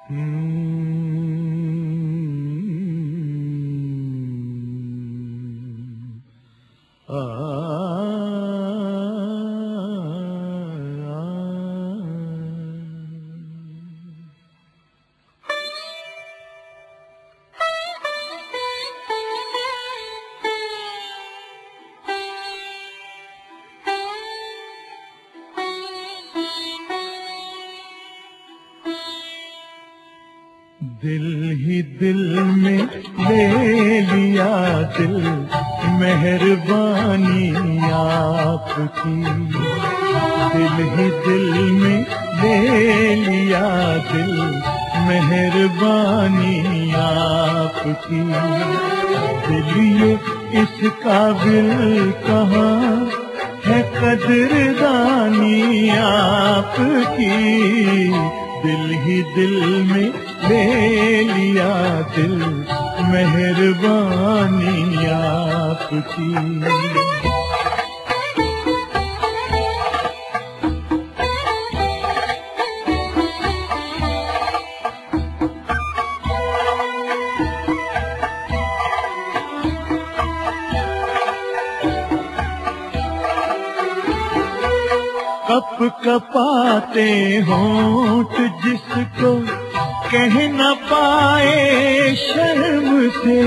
दिल ही दिल में ले लिया दिल, मेहरबानी आपकी। दिल ही दिल में ले लिया दिल, मेहरबानी आपकी। दिल ये इस काबिल कहाँ है कदरदानी आपकी। दिल ही दिल में ले लिया दिल, मेहरबानी आपकी। कप कपाते होंठ जिसको कह न पाए शर्म से।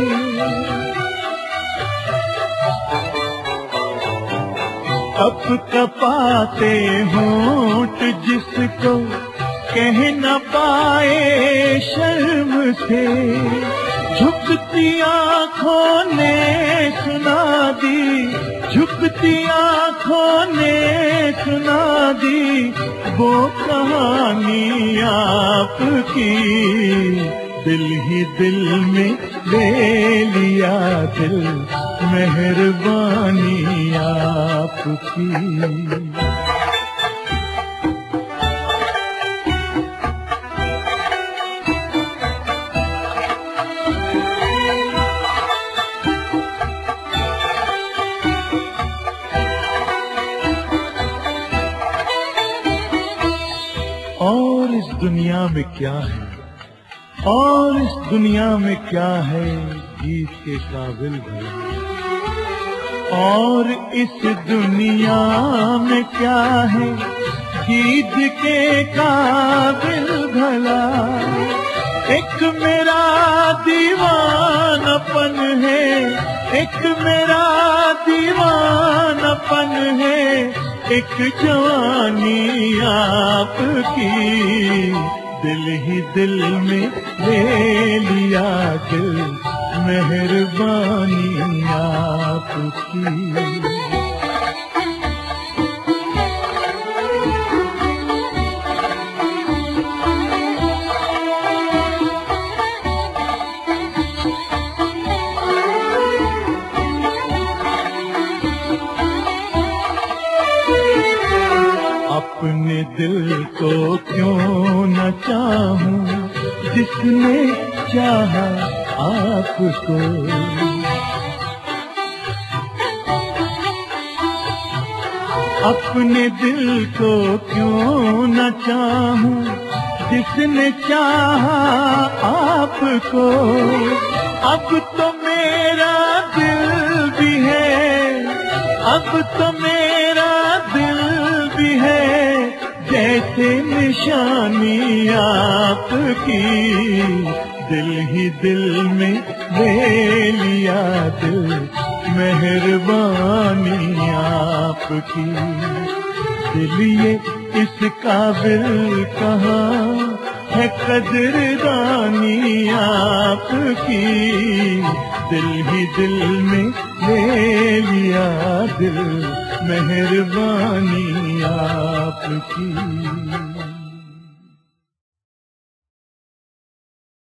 कप कपाते होंठ जिसको कह न पाए शर्म से। झुकती आँखों ने सुना दी, झुकती आँखों ने सुना दी वो कहानी आपकी। दिल ही दिल में ले लिया दिल, मेहरबानी आपकी। और इस दुनिया में क्या है, और इस दुनिया में क्या है गीत के काबिल भला। और इस दुनिया में क्या है गीत के काबिल भला। एक मेरा दीवानापन है, एक मेरा दीवानापन है, एक जवानी आपकी। दिल ही दिल में ले लिया दिल, मेहरबानी आपकी। अपने दिल को क्यों न चाहूं जिसने चाहा आपको। अपने दिल को क्यों न चाहूं जिसने चाहा आपको। अब तो मेरा दिल भी है, अब तो मेरा दिल भी है, जैसे निशानी आपकी। दिल ही दिल में ले लिया दिल, मेहरबानी आपकी। दिल ये इस काबिल कहाँ है कदरदानी आपकी। दिल ही दिल में ले लिया दिल, मेहरबानी आपकी।